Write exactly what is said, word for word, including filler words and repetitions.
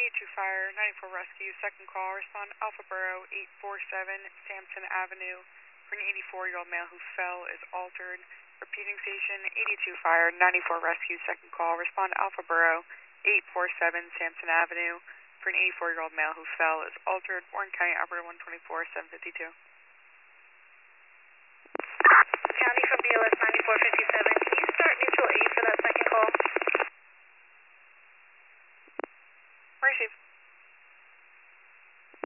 eighty-two Fire, ninety-four Rescue, second call, respond Alpha Borough eight four seven Sampson Avenue for an eighty-four-year-old male who fell is altered. Repeating station, eighty-two Fire, ninety-four Rescue, second call, respond Alpha Borough eight four seven Sampson Avenue for an eighty-four-year-old male who fell is altered. Warren County Operator one twenty-four, seven fifty-two.